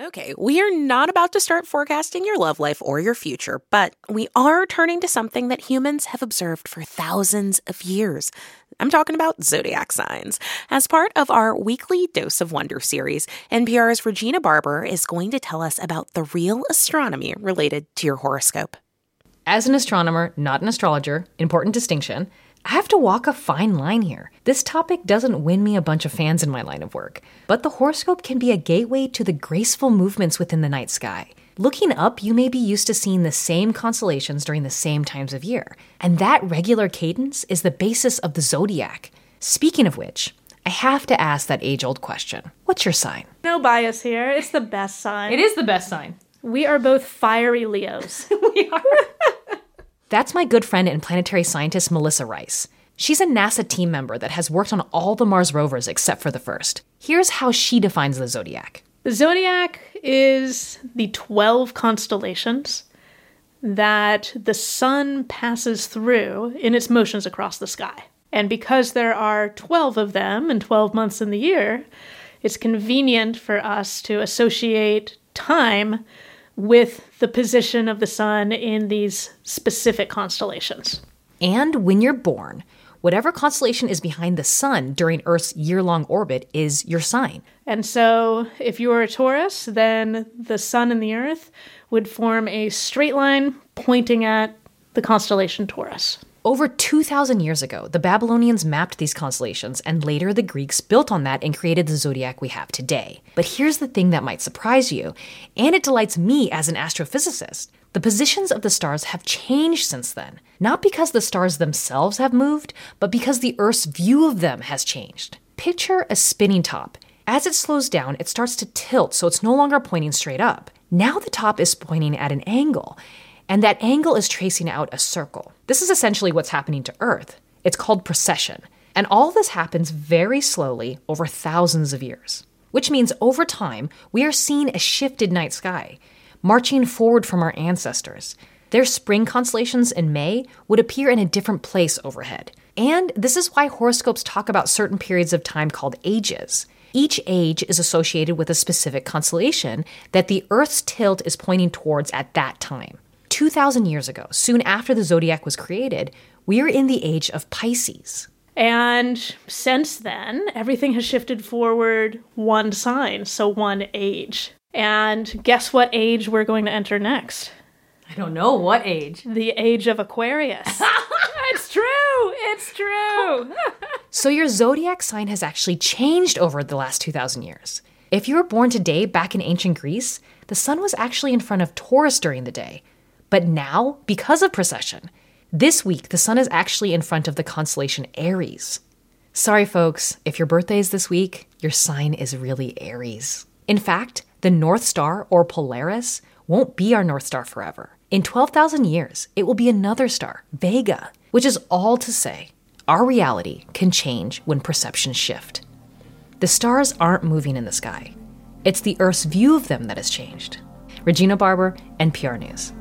Okay, we are not about to start forecasting your love life or your future, but we are turning to something that humans have observed for thousands of years. I'm talking about zodiac signs. As part of our weekly Dose of Wonder series, NPR's Regina Barber is going to tell us about the real astronomy related to your horoscope. As an astronomer, not an astrologer, important distinction, I have to walk a fine line here. This topic doesn't win me a bunch of fans in my line of work, but the horoscope can be a gateway to the graceful movements within the night sky. Looking up, you may be used to seeing the same constellations during the same times of year, and that regular cadence is the basis of the zodiac. Speaking of which, I have to ask that age-old question. What's your sign? No bias here. It's the best sign. It is the best sign. We are both fiery Leos. We are. That's my good friend and planetary scientist, Melissa Rice. She's a NASA team member that has worked on all the Mars rovers except for the first. Here's how she defines the zodiac. The zodiac is the 12 constellations that the sun passes through in its motions across the sky. And because there are 12 of them and 12 months in the year, it's convenient for us to associate time with the position of the sun in these specific constellations. And when you're born, whatever constellation is behind the sun during Earth's year-long orbit is your sign. And so if you were a Taurus, then the sun and the Earth would form a straight line pointing at the constellation Taurus. Over 2,000 years ago, the Babylonians mapped these constellations, and later the Greeks built on that and created the zodiac we have today. But here's the thing that might surprise you, and it delights me as an astrophysicist. The positions of the stars have changed since then, not because the stars themselves have moved, but because the Earth's view of them has changed. Picture a spinning top. As it slows down, it starts to tilt, so it's no longer pointing straight up. Now the top is pointing at an angle, and that angle is tracing out a circle. This is essentially what's happening to Earth. It's called precession. And all this happens very slowly over thousands of years. Which means over time, we are seeing a shifted night sky, marching forward from our ancestors. Their spring constellations in May would appear in a different place overhead. And this is why horoscopes talk about certain periods of time called ages. Each age is associated with a specific constellation that the Earth's tilt is pointing towards at that time. 2,000 years ago, soon after the zodiac was created, we are in the age of Pisces. And since then, everything has shifted forward one sign, so one age. And guess what age we're going to enter next? I don't know. What age? The age of Aquarius. It's true! It's true! So your zodiac sign has actually changed over the last 2,000 years. If you were born today back in ancient Greece, the sun was actually in front of Taurus during the day. But now, because of precession, this week the sun is actually in front of the constellation Aries. Sorry folks, if your birthday is this week, your sign is really Aries. In fact, the North Star, or Polaris, won't be our North Star forever. In 12,000 years, it will be another star, Vega, which is all to say, our reality can change when perceptions shift. The stars aren't moving in the sky. It's the Earth's view of them that has changed. Regina Barber, NPR News.